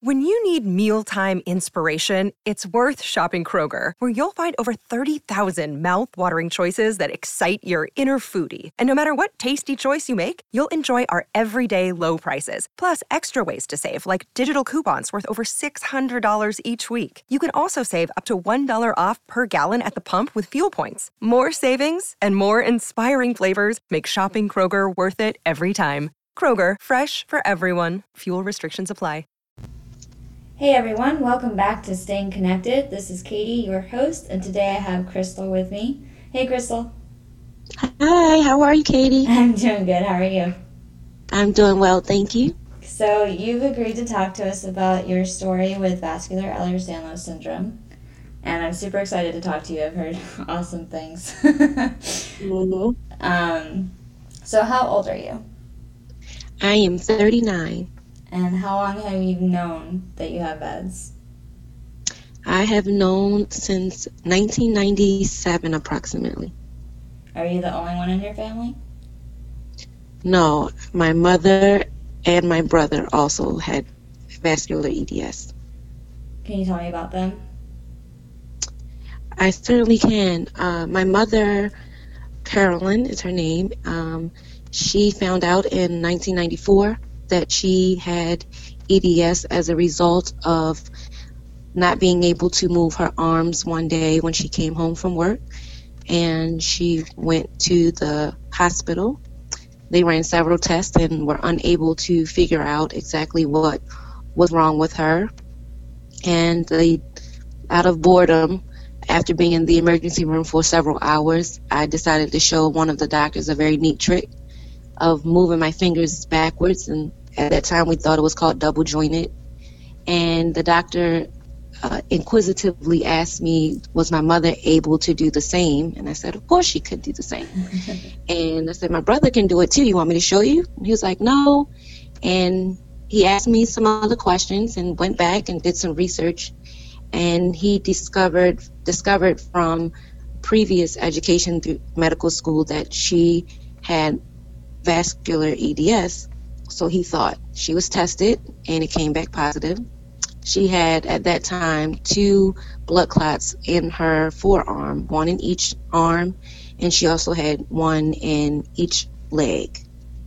When you need mealtime inspiration, it's worth shopping Kroger, where you'll find over 30,000 mouth-watering choices that excite your inner foodie. And no matter what tasty choice you make, you'll enjoy our everyday low prices, plus extra ways to save, like digital coupons worth over $600 each week. You can also save up to $1 off per gallon at the pump with fuel points. More savings and more inspiring flavors make shopping Kroger worth it every time. Kroger, fresh for everyone. Fuel restrictions apply. Hey everyone, welcome back to Staying Connected. This is Katie, your host, and today I have Crystal with me. Hey Crystal. Hi, how are you, Katie? I'm doing good. How are you? I'm doing well, thank you. So you've agreed to talk to us about your story with vascular Ehlers-Danlos syndrome, and I'm super excited to talk to you. I've heard awesome things. So how old are you? I am 39. And how long have you known that you have VEDS? I have known since 1997 approximately. Are you the only one in your family? No, my mother and my brother also had vascular EDS. Can you tell me about them? I certainly can. My mother, Carolyn is her name, she found out in 1994 that she had EDS as a result of not being able to move her arms one day when she came home from work. And she went to the hospital. They ran several tests and were unable to figure out exactly what was wrong with her. And they, out of boredom, after being in the emergency room for several hours, I decided to show one of the doctors a very neat trick of moving my fingers backwards, and at that time we thought it was called double jointed. And the doctor inquisitively asked me, was my mother able to do the same? And I said, of course she could do the same. And I said, my brother can do it too. You want me to show you? And he was like, no. And he asked me some other questions and went back and did some research. And he discovered from previous education through medical school that she had vascular EDS. So he thought. She was tested and it came back positive. She had at that time 2 blood clots in her forearm, 1 in each arm, and she also had 1 in each leg.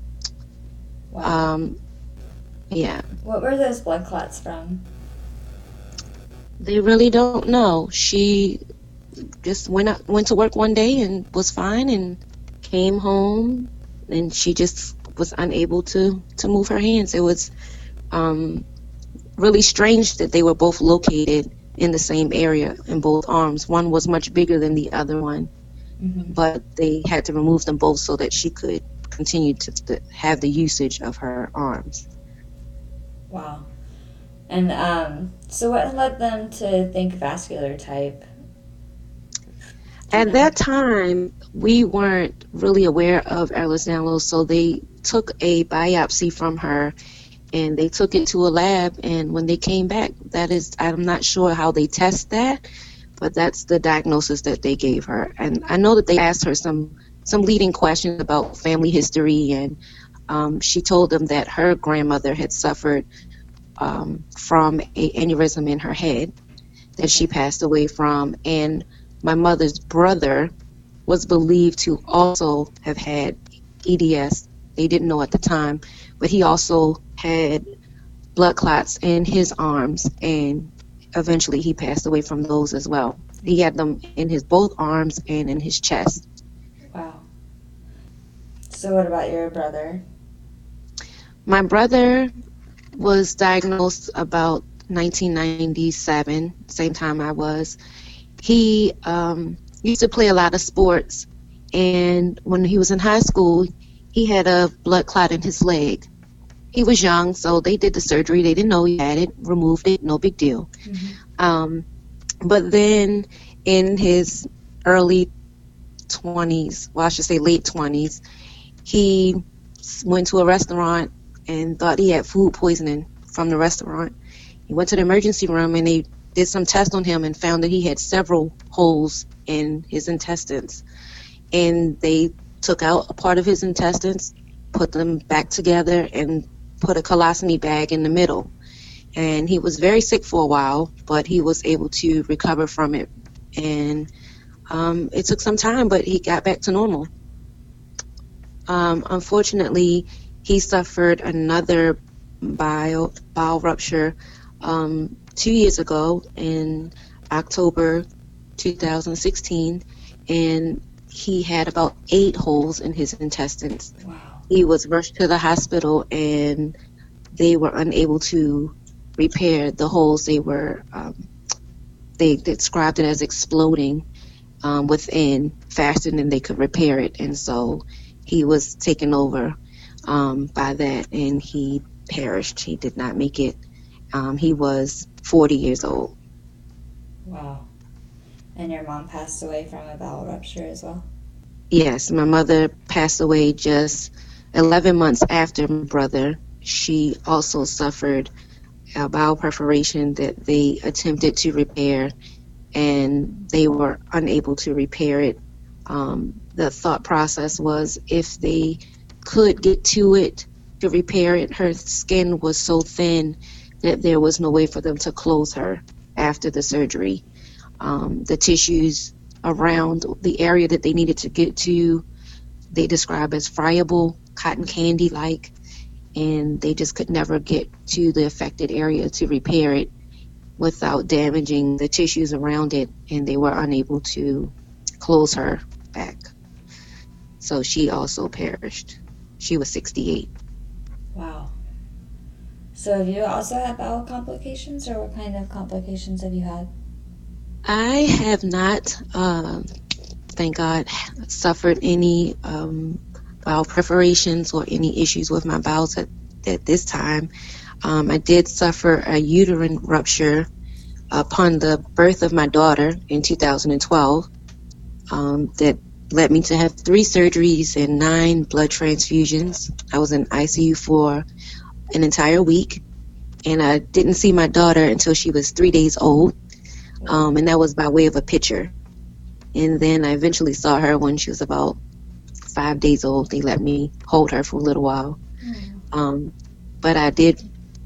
Wow. Yeah. What were those blood clots from? They really don't know. She just went to work one day and was fine and came home, and she just was unable to move her hands. It was really strange that they were both located in the same area in both arms. One was much bigger than the other one, but they had to remove them both so that she could continue to have the usage of her arms. Wow. And so what led them to think vascular type? At that time, we weren't really aware of Ehlers-Danlos, so they took a biopsy from her and they took it to a lab, and when they came back, that is, I'm not sure how they test that, but that's the diagnosis that they gave her. And I know that they asked her some leading questions about family history, and she told them that her grandmother had suffered from an aneurysm in her head that she passed away from, and my mother's brother was believed to also have had EDS. They didn't know at the time, but he also had blood clots in his arms, and eventually he passed away from those as well. He had them in his both arms and in his chest. Wow. So what about your brother? My brother was diagnosed about 1997, same time I was. He used to play a lot of sports, and when he was in high school, he had a blood clot in his leg. He was young, so they did the surgery. They didn't know he had it, removed it, no big deal. But then in his early 20s, well, I should say late 20s, he went to a restaurant and thought he had food poisoning from the restaurant. He went to the emergency room and they did some tests on him and found that he had several holes in his intestines. And they took out a part of his intestines, put them back together, and put a colostomy bag in the middle. and he was very sick for a while, but he was able to recover from it. And it took some time, but he got back to normal. Unfortunately, he suffered another bowel rupture 2 years ago in October 2016, and he had about 8 holes in his intestines. Wow. He was rushed to the hospital, and they were unable to repair the holes. They described it as exploding within faster than they could repair it, and so he was taken over by that, and he perished. He did not make it. He was 40 years old. Wow. And your mom passed away from a bowel rupture as well? Yes, my mother passed away just 11 months after my brother. She also suffered a bowel perforation that they attempted to repair, and they were unable to repair it. The thought process was if they could get to it to repair it, her skin was so thin that there was no way for them to close her after the surgery. The tissues around the area that they needed to get to, they describe as friable, cotton candy-like, and they just could never get to the affected area to repair it without damaging the tissues around it, and they were unable to close her back. So she also perished. She was 68. Wow. So have you also had bowel complications, or what kind of complications have you had? I have not, thank God, suffered any bowel perforations or any issues with my bowels at this time. I did suffer a uterine rupture upon the birth of my daughter in 2012 that led me to have 3 surgeries and 9 blood transfusions. I was in ICU for an entire week, and I didn't see my daughter until she was 3 days old, and that was by way of a picture. And then I eventually saw her when she was about 5 days old. They let me hold her for a little while. But I did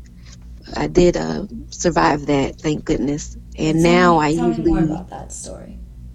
survive that, thank goodness. And now I usually... Tell me more about that story.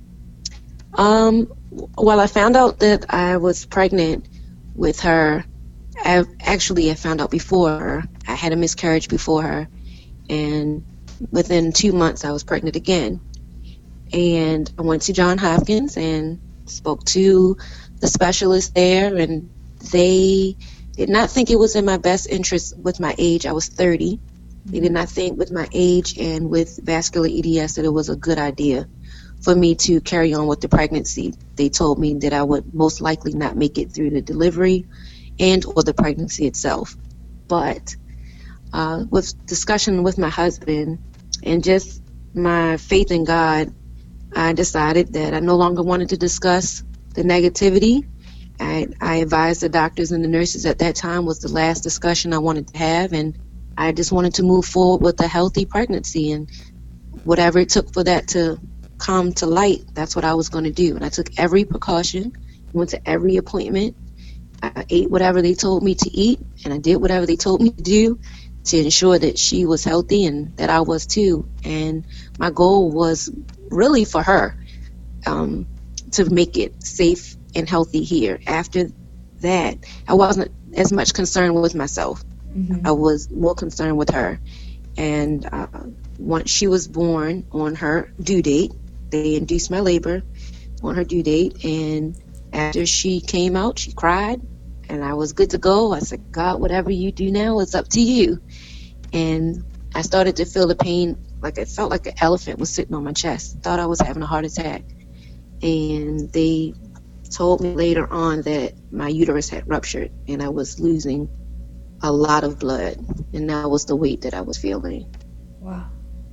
Well, I found out that I was pregnant with her. I found out before her. I had a miscarriage before her, and within 2 months I was pregnant again. And I went to Johns Hopkins and spoke to the specialist there, and they did not think it was in my best interest with my age. I was 30. They did not think with my age and with vascular EDS that it was a good idea for me to carry on with the pregnancy. They told me that I would most likely not make it through the delivery and or the pregnancy itself. But with discussion with my husband and just my faith in God, I decided that I no longer wanted to discuss the negativity. I advised the doctors and the nurses at that time was the last discussion I wanted to have, and I just wanted to move forward with a healthy pregnancy, and whatever it took for that to come to light, that's what I was going to do. And I took every precaution, went to every appointment. I ate whatever they told me to eat, and I did whatever they told me to do to ensure that she was healthy and that I was too. And my goal was really for her to make it safe and healthy here. After that, I wasn't as much concerned with myself. I was more concerned with her. And once she was born on her due date, they induced my labor on her due date, and after she came out, she cried, and I was good to go. I said, God, whatever you do now, it's up to you. And I started to feel the pain, like it felt like an elephant was sitting on my chest. Thought I was having a heart attack. And they told me later on that my uterus had ruptured, and I was losing a lot of blood, and that was the weight that I was feeling. Wow.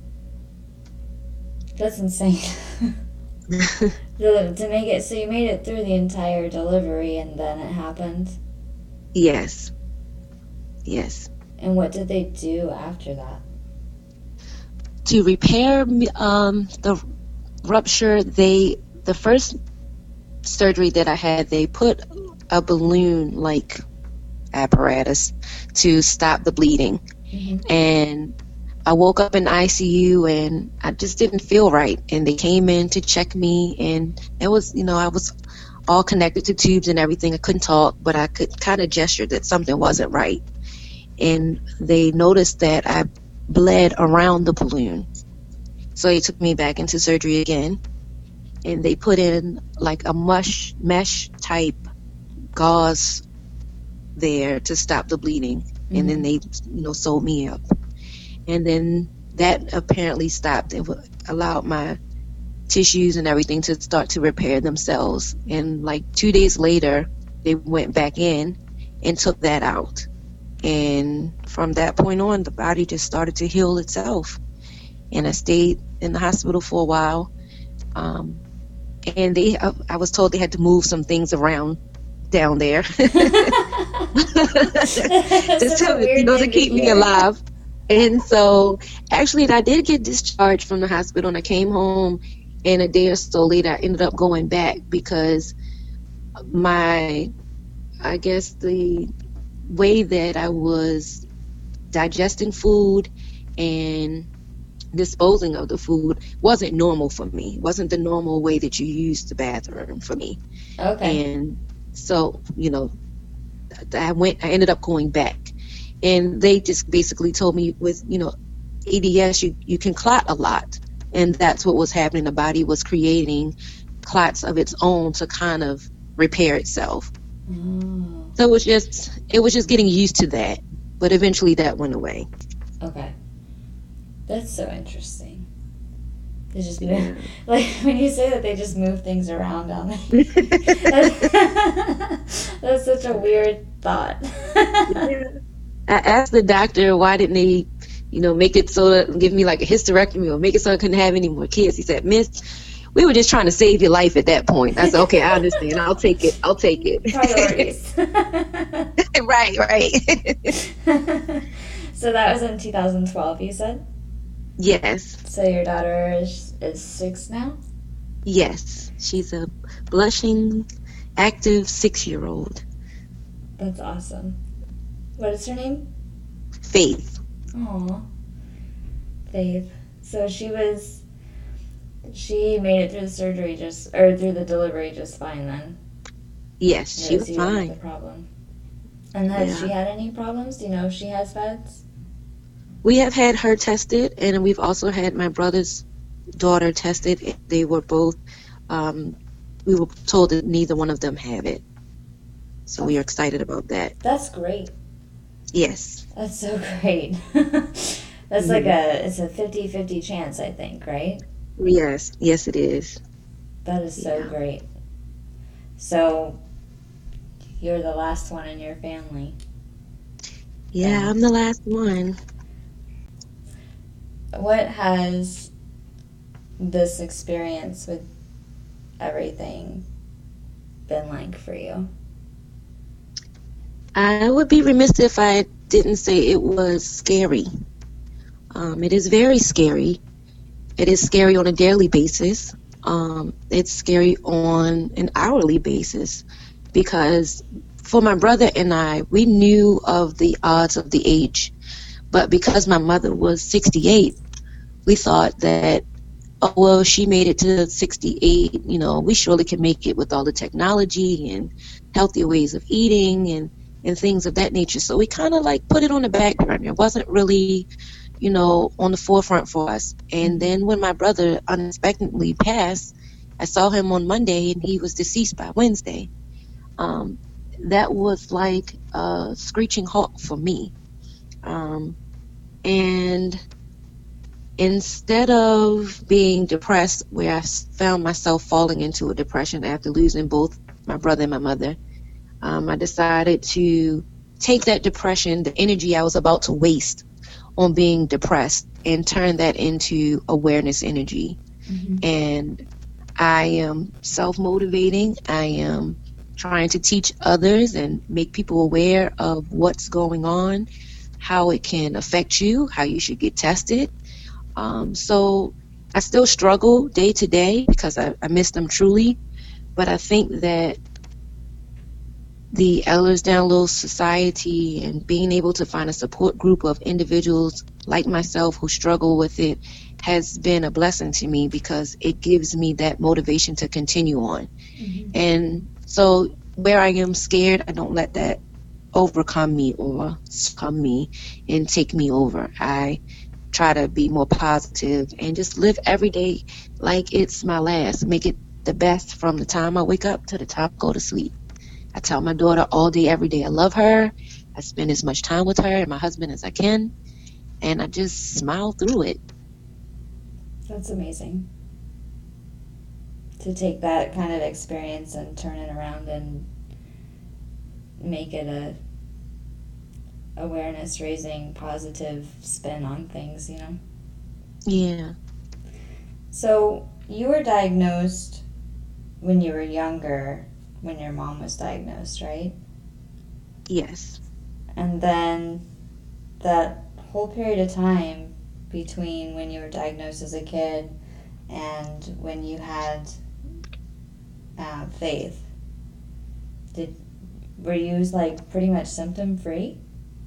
That's insane. To make it, so you made it through the entire delivery and then it happened? Yes. And what did they do after that? To repair the rupture, the first surgery that I had, they put a balloon-like apparatus to stop the bleeding. And I woke up in ICU and I just didn't feel right. And they came in to check me, and it was, I was all connected to tubes and everything. I couldn't talk, but I could kind of gesture that something wasn't right. And they noticed that I bled around the balloon. So they took me back into surgery again, and they put in like a mesh type gauze there to stop the bleeding. Mm-hmm. And then they, sewed me up. And then that apparently stopped. It allowed my tissues and everything to start to repair themselves. And like 2 days later, they went back in and took that out. And from that point on, the body just started to heal itself. And I stayed in the hospital for a while. And I was told they had to move some things around down there just to keep me alive. And so actually I did get discharged from the hospital, and I came home, and a day or so later I ended up going back because the way that I was digesting food and disposing of the food wasn't normal for me. It wasn't the normal way that you use the bathroom for me. Okay. And so, I ended up going back. And they just basically told me with, ADS, you can clot a lot. And that's what was happening. The body was creating clots of its own to kind of repair itself. So it was just getting used to that. But eventually that went away. Okay. That's so interesting. They just move, like when you say that they just move things around down there. That's such a weird thought. I asked the doctor why didn't they, make it so that give me like a hysterectomy or make it so I couldn't have any more kids. He said, "Miss, we were just trying to save your life at that point." I said, "Okay, I understand. I'll take it. Priorities. Right. So that was in 2012, you said? Yes. So your daughter is 6 now? Yes. She's a blushing, active 6-year-old. That's awesome. What is her name? Faith. Aw. Faith. So she made it through the surgery through the delivery just fine then? Yes, she was fine. The problem. And has she had any problems? Do you know if she has VEDS? We have had her tested, and we've also had my brother's daughter tested. They were both, we were told that neither one of them have it. So we are excited about that. That's great. Yes. That's so great. That's like it's a 50-50 chance, I think, right? Yes, it is. That is so great. So you're the last one in your family. Yeah, I'm the last one. What has this experience with everything been like for you? I would be remiss if I didn't say it was scary. It is very scary. It is scary on a daily basis. It's scary on an hourly basis because for my brother and I, we knew of the odds of the age. But because my mother was 68, we thought that, she made it to 68. We surely can make it with all the technology and healthier ways of eating and things of that nature. So we kind of like put it on the back burner. It wasn't really, on the forefront for us. And then when my brother unexpectedly passed, I saw him on Monday and he was deceased by Wednesday. That was like a screeching halt for me. And instead of being depressed, where I found myself falling into a depression after losing both my brother and my mother, I decided to take that depression, the energy I was about to waste on being depressed, and turn that into awareness energy. Mm-hmm. And I am self-motivating. I am trying to teach others and make people aware of what's going on, how it can affect you, how you should get tested. So I still struggle day to day because I miss them truly. But I think that the Ehlers-Danlos Society and being able to find a support group of individuals like myself who struggle with it has been a blessing to me because it gives me that motivation to continue on. And so where I am scared, I don't let that overcome me or succumb me and take me over. I try to be more positive and just live every day like it's my last. Make it the best from the time I wake up to the time I go to sleep. I tell my daughter all day, every day I love her. I spend as much time with her and my husband as I can. And I just smile through it. That's amazing. To take that kind of experience and turn it around and make it a awareness raising positive spin on things, you know? Yeah. So you were diagnosed when you were younger, when your mom was diagnosed, right? Yes. And then that whole period of time between when you were diagnosed as a kid and when you had faith, were you like pretty much symptom free?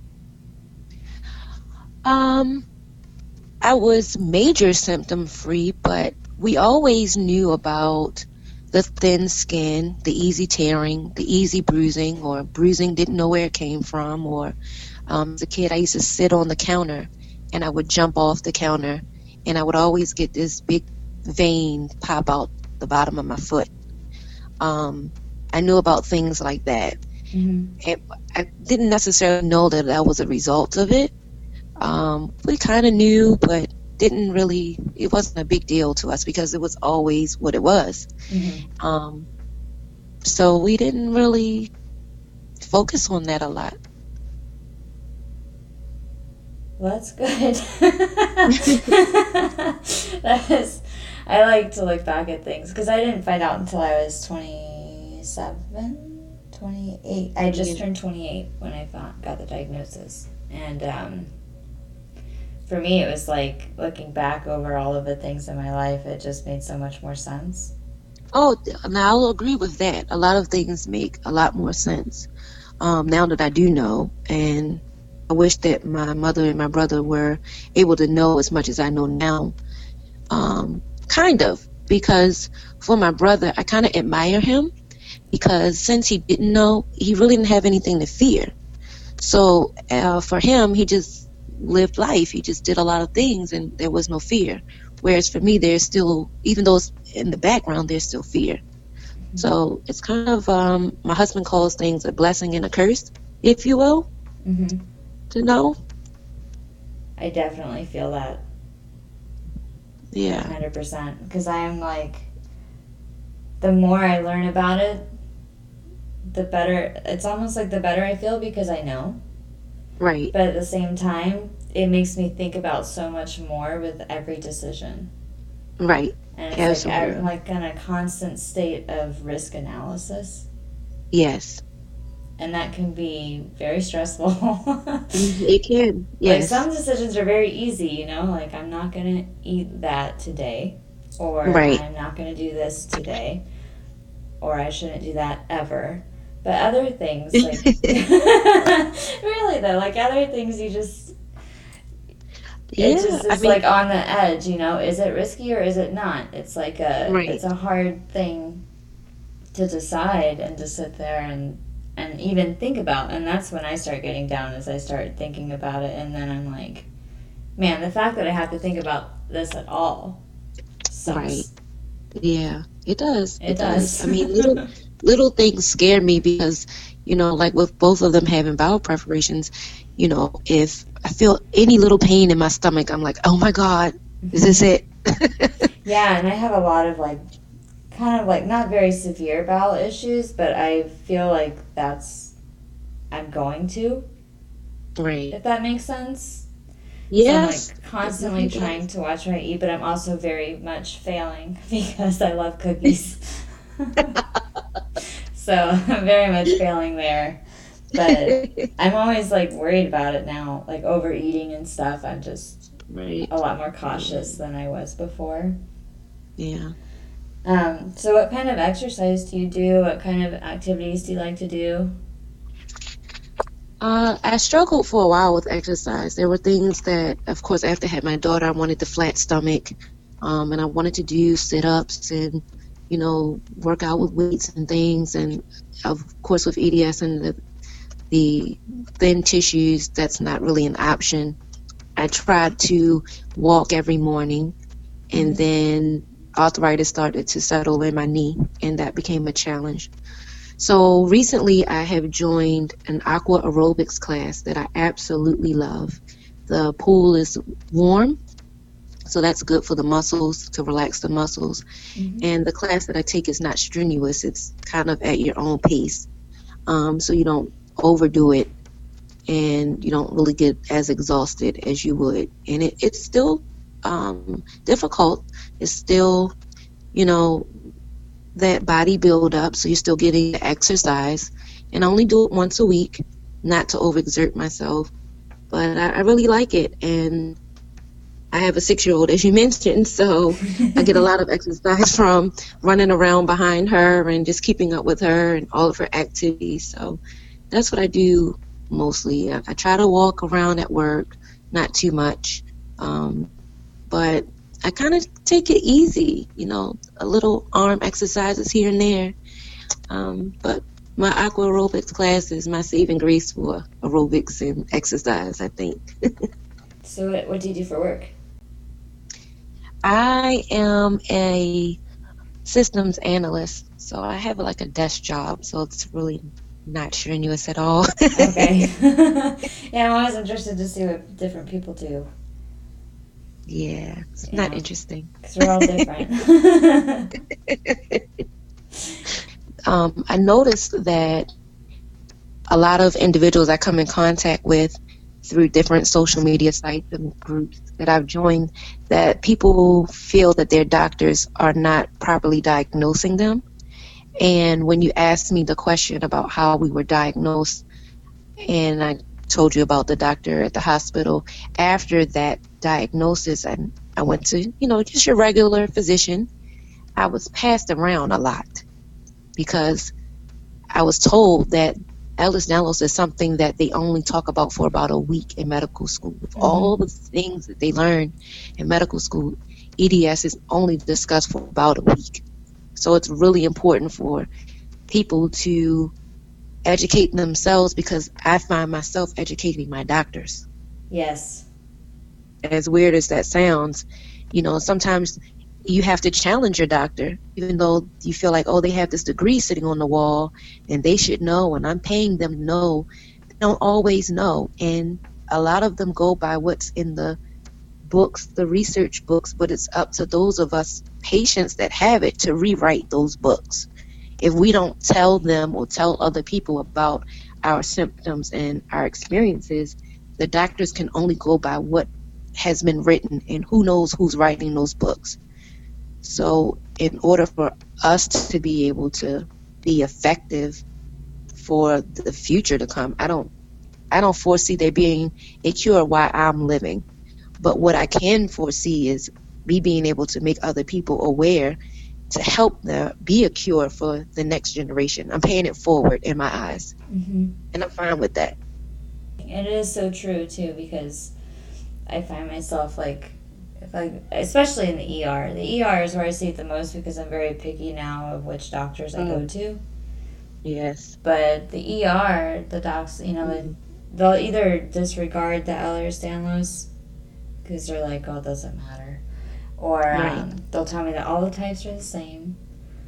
I was major symptom free, but we always knew about the thin skin, the easy tearing, the easy bruising, or bruising didn't know where it came from. Or as a kid, I used to sit on the counter and I would jump off the counter and I would always get this big vein pop out the bottom of my foot. I knew about things like that. And I didn't necessarily know that that was a result of it. We kind of knew, but didn't really, it wasn't a big deal to us because it was always what it was. So we didn't really focus on that a lot. Well, that's good. I like to look back at things because I didn't find out until I was 27, 28. I just turned 28 when I got the diagnosis. And for me, it was like looking back over all of the things in my life, it just made so much more sense. Oh, now I'll agree with that. A lot of things make a lot more sense now that I do know. And I wish that my mother and my brother were able to know as much as I know now. Kind of, because for my brother, I kind of admire him because since he didn't know, he really didn't have anything to fear. So for him, he just lived life. He just did a lot of things and there was no fear. Whereas for me, there's still, even though it's in the background, there's still fear. So it's kind of, my husband calls things a blessing and a curse, if you will, to know. I definitely feel that. Yeah. 100%. Because I am like, the more I learn about it, the better, it's almost like the better I feel because I know. Right. But at the same time, it makes me think about so much more with every decision. Right. And it's like I'm like in a constant state of risk analysis. Yes. And that can be very stressful. It can, yes. Like some decisions are very easy, you know, like I'm not going to eat that today. Or right. I'm not going to do this today. Or I shouldn't do that ever. But other things, like, really though, like other things you just, it just is like on the edge, you know, is it risky or is it not? It's like it's a hard thing to decide and to sit there and even think about. And that's when I start getting down, as I start thinking about it. And then I'm like, man, the fact that I have to think about this at all sucks. Right. Yeah, it does. It does. I mean, little things scare me because, you know, like with both of them having bowel preparations, you know, if I feel any little pain in my stomach, I'm like, oh my God, is this it? Yeah, and I have a lot of like, kind of like not very severe bowel issues, but I feel like I'm going to. Right. If that makes sense. Yes. So I'm like constantly trying to watch what I eat, but I'm also very much failing because I love cookies. So I'm very much failing there. But I'm always like worried about it now, like overeating and stuff. I'm just a lot more cautious than I was before. Yeah. So what kind of exercise do you do? What kind of activities do you like to do? I struggled for a while with exercise. There were things that, of course, after I had my daughter, I wanted the flat stomach, and I wanted to do sit-ups and, work out with weights and things. And of course, with EDS and the thin tissues, that's not really an option. I tried to walk every morning, and then arthritis started to settle in my knee, and that became a challenge. So recently I have joined an aqua aerobics class that I absolutely love. The pool is warm, so that's good for the muscles, to relax the muscles. Mm-hmm. And the class that I take is not strenuous. It's kind of at your own pace. So you don't overdo it, and you don't really get as exhausted as you would. And it's still difficult. It's still, that body build up, so you're still getting the exercise. And I only do it once a week, not to overexert myself. But I really like it. And I have a 6-year-old, as you mentioned, so I get a lot of exercise from running around behind her and just keeping up with her and all of her activities. So that's what I do mostly. I try to walk around at work, not too much, but I kind of take it easy, a little arm exercises here and there. But my aqua aerobics class is my saving grace for aerobics and exercise, I think. So what do you do for work? I am a systems analyst, so I have like a desk job, so it's really not strenuous at all. Okay. Yeah, I'm always interested to see what different people do. Yeah, it's not interesting. Because we're all different. I noticed that a lot of individuals I come in contact with through different social media sites and groups that I've joined, that people feel that their doctors are not properly diagnosing them. And when you asked me the question about how we were diagnosed, and I told you about the doctor at the hospital, after that diagnosis, and I went to, just your regular physician, I was passed around a lot because I was told that Ehlers-Danlos is something that they only talk about for about a week in medical school. With all the things that they learn in medical school, EDS is only discussed for about a week. So it's really important for people to educate themselves, because I find myself educating my doctors. Yes. As weird as that sounds, sometimes you have to challenge your doctor, even though you feel like, oh, they have this degree sitting on the wall and they should know, and I'm paying them to know. They don't always know. And a lot of them go by what's in the books, the research books, but it's up to those of us patients that have it to rewrite those books. If we don't tell them or tell other people about our symptoms and our experiences, the doctors can only go by what has been written, and who knows who's writing those books. So in order for us to be able to be effective for the future to come, I don't foresee there being a cure while I'm living. But what I can foresee is me being able to make other people aware to help there be a cure for the next generation. I'm paying it forward in my eyes. Mm-hmm. And I'm fine with that. And it is so true, too, because I find myself, especially in the ER. The ER is where I see it the most because I'm very picky now of which doctors I go to. Yes. But the ER, the docs, they'll either disregard the Ehlers-Danlos because they're like, oh, it doesn't matter. Or they'll tell me that all the types are the same.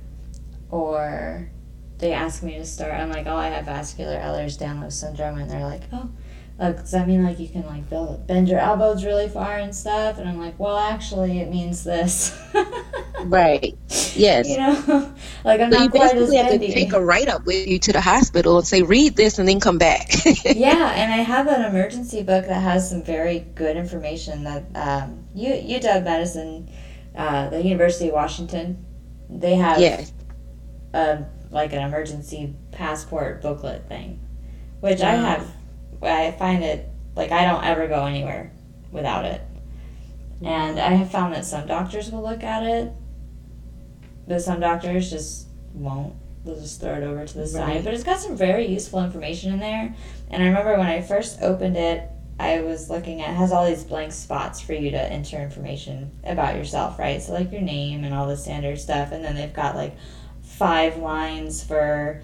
Or they ask me to start. I'm like, oh, I have vascular Ehlers-Danlos syndrome. And they're like, oh, does that mean you can bend your elbows really far and stuff? And I'm like, well, actually, it means this. Right. Yes. I'm not quite as bendy. You have to take a write-up with you to the hospital and say, read this and then come back. Yeah, and I have an emergency book that has some very good information that UW Medicine, the University of Washington, they have an emergency passport booklet thing, which I have. I find it, I don't ever go anywhere without it. And I have found that some doctors will look at it, but some doctors just won't they'll just throw it over to the side. But it's got some very useful information in there. And I remember when I first opened it, I was looking at, it has all these blank spots for you to enter information about yourself, right? So like your name and all the standard stuff. And then they've got like 5 lines for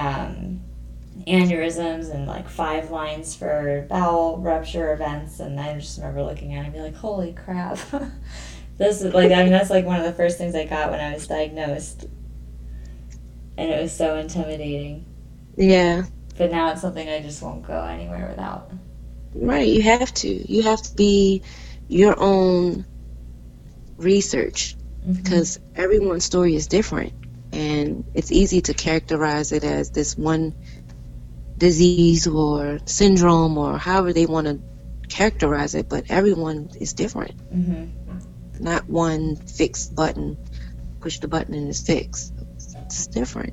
aneurysms and like 5 lines for bowel rupture events. And I just remember looking at it and be like, holy crap. This is like, I mean, that's like one of the first things I got when I was diagnosed. And it was so intimidating. Yeah. But now it's something I just won't go anywhere without. Right, you have to. You have to be your own research, because everyone's story is different. And it's easy to characterize it as this one disease or syndrome or however they want to characterize it, but everyone is different. Not one fixed button, push the button and it's fixed. It's different.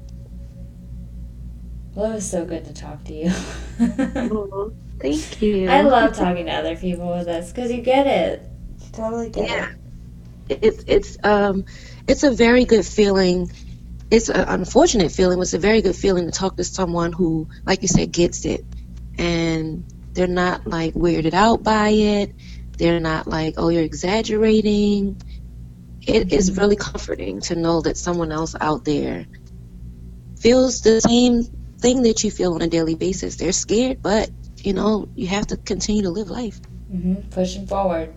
Well, it was so good to talk to you. Oh, thank you. I love talking to other people with this because you get it. You totally get it. It's a very good feeling. It's an unfortunate feeling, but it's a very good feeling to talk to someone who, like you said, gets it. And they're not like weirded out by it. They're not like, oh, you're exaggerating. It is really comforting to know that someone else out there feels the same thing that you feel on a daily basis. They're scared, but, you know, you have to continue to live life. Pushing forward.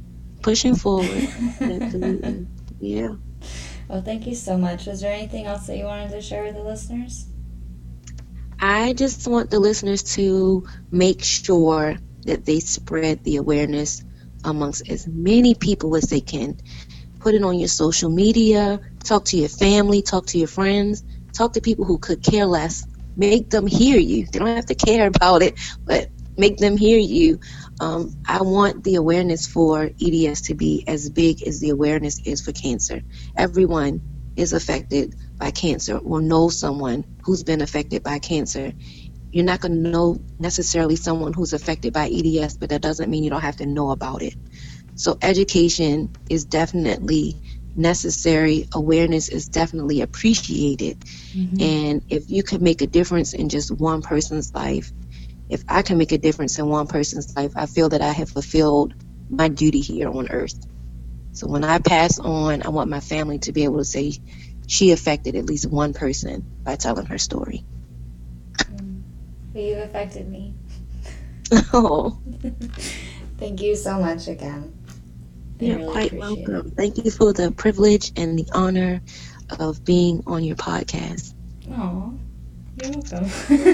Absolutely. Yeah. Well, thank you so much. Was there anything else that you wanted to share with the listeners? I just want the listeners to make sure that they spread the awareness amongst as many people as they can. Put it on your social media, talk to your family, talk to your friends, talk to people who could care less. Make them hear you. They don't have to care about it, but make them hear you. I want the awareness for EDS to be as big as the awareness is for cancer. Everyone is affected by cancer or knows someone who's been affected by cancer. You're not going to know necessarily someone who's affected by EDS, but that doesn't mean you don't have to know about it. So education is definitely necessary. Awareness is definitely appreciated. And if you can make a difference in just one person's life, if I can make a difference in one person's life, I feel that I have fulfilled my duty here on earth. So when I pass on, I want my family to be able to say she affected at least one person by telling her story. Well, you've affected me. Oh. Thank you so much again. You're really quite welcome. Thank you for the privilege and the honor of being on your podcast. Oh, you're welcome.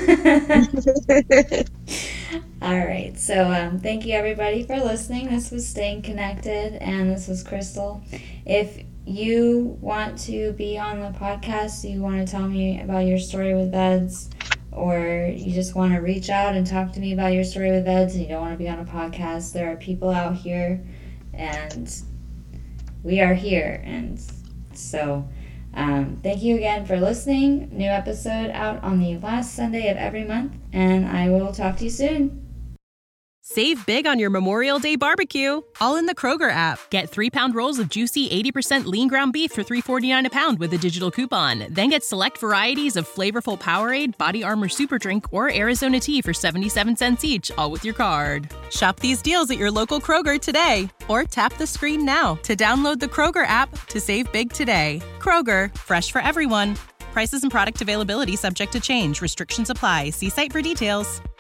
All right. So thank you, everybody, for listening. This was Staying Connected, and this was Crystal. If you want to be on the podcast, you want to tell me about your story with VEDS, or you just want to reach out and talk to me about your story with VEDS and you don't want to be on a podcast, there are people out here, and we are here. And so thank you again for listening. New episode out on the last Sunday of every month, and I will talk to you soon. Save big on your Memorial Day barbecue, all in the Kroger app. Get 3-pound rolls of juicy 80% lean ground beef for $3.49 a pound with a digital coupon. Then get select varieties of flavorful Powerade, Body Armor Super Drink, or Arizona tea for 77 cents each, all with your card. Shop these deals at your local Kroger today, or tap the screen now to download the Kroger app to save big today. Kroger, fresh for everyone. Prices and product availability subject to change. Restrictions apply. See site for details.